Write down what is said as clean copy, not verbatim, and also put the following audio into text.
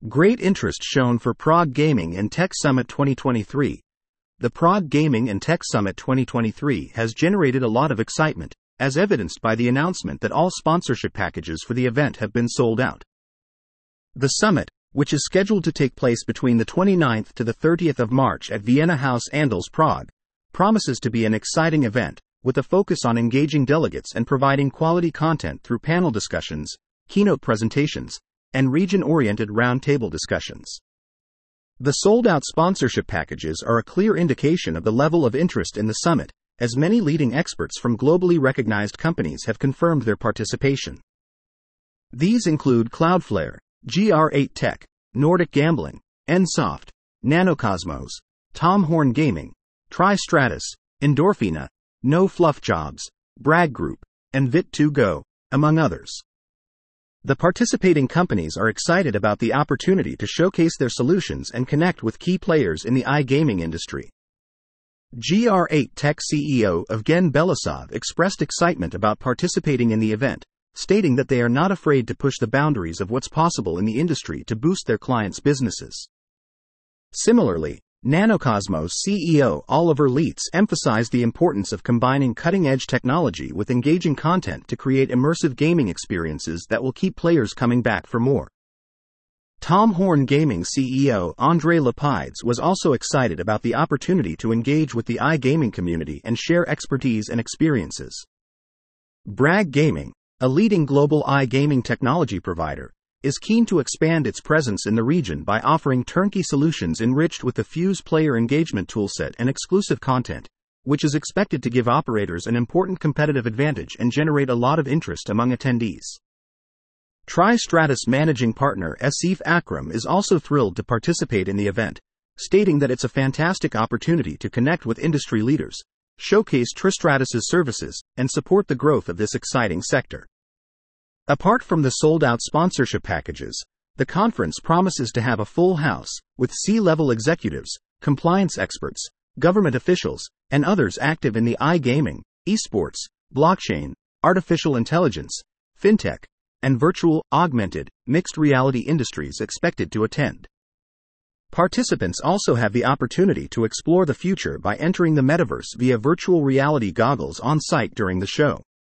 Great interest shown for Prague Gaming and Tech Summit 2023. The Prague Gaming and Tech Summit 2023 has generated a lot of excitement, as evidenced by the announcement that all sponsorship packages for the event have been sold out. The summit, which is scheduled to take place between the 29th to the 30th of March at Vienna House Andals, Prague, promises to be an exciting event, with a focus on engaging delegates and providing quality content through panel discussions, keynote presentations, and region-oriented roundtable discussions. The sold-out sponsorship packages are a clear indication of the level of interest in the summit, as many leading experts from globally recognized companies have confirmed their participation. These include Cloudflare, GR8 Tech, Nordic Gambling, NSoft, Nanocosmos, Tom Horn Gaming, Tristratus, Endorphina, No Fluff Jobs, Bragg Group, and Vit2Go, among others. The participating companies are excited about the opportunity to showcase their solutions and connect with key players in the iGaming industry. GR8 Tech CEO Evgen Belousov expressed excitement about participating in the event, stating that they are not afraid to push the boundaries of what's possible in the industry to boost their clients' businesses. Similarly, Nanocosmos CEO Oliver Leitz emphasized the importance of combining cutting-edge technology with engaging content to create immersive gaming experiences that will keep players coming back for more. Tom Horn Gaming CEO André Lepides was also excited about the opportunity to engage with the iGaming community and share expertise and experiences. Bragg Gaming, a leading global iGaming technology provider, is keen to expand its presence in the region by offering turnkey solutions enriched with the Fuse player engagement toolset and exclusive content, which is expected to give operators an important competitive advantage and generate a lot of interest among attendees. Tristratus managing partner Asif Akram is also thrilled to participate in the event, stating that it's a fantastic opportunity to connect with industry leaders, showcase Tristratus's services, and support the growth of this exciting sector. Apart from the sold-out sponsorship packages, the conference promises to have a full house, with C-level executives, compliance experts, government officials, and others active in the iGaming, esports, blockchain, artificial intelligence, fintech, and virtual, augmented, mixed reality industries expected to attend. Participants also have the opportunity to explore the future by entering the metaverse via virtual reality goggles on site during the show.